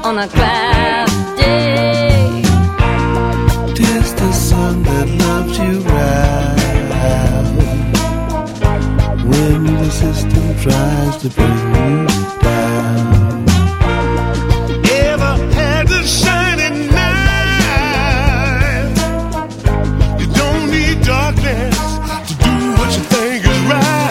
on a cloudy day. 'Tis the sun that loves you right when the system tries to bring you down. Ever had a shining night? You don't need darkness to do what you think is right.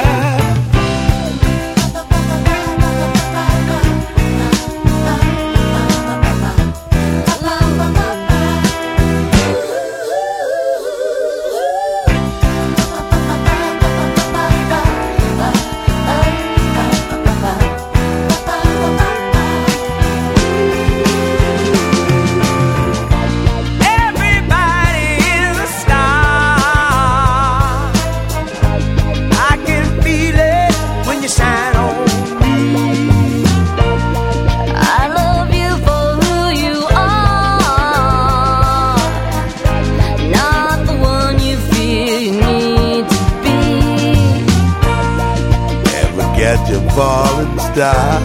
Falling star.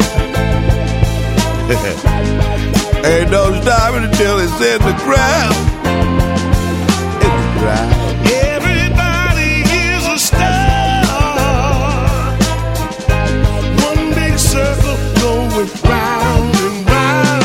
Ain't no stopping until it's in the ground. In the ground. Everybody is a star. One big circle going round and round.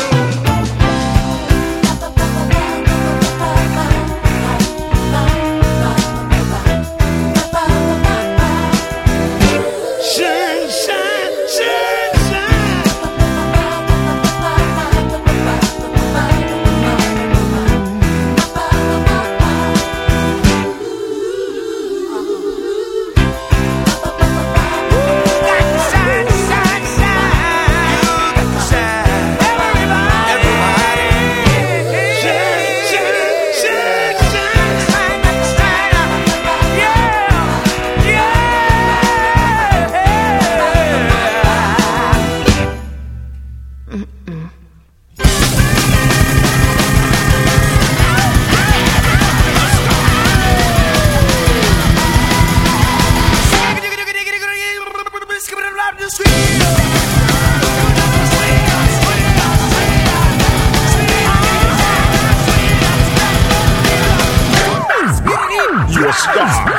Your star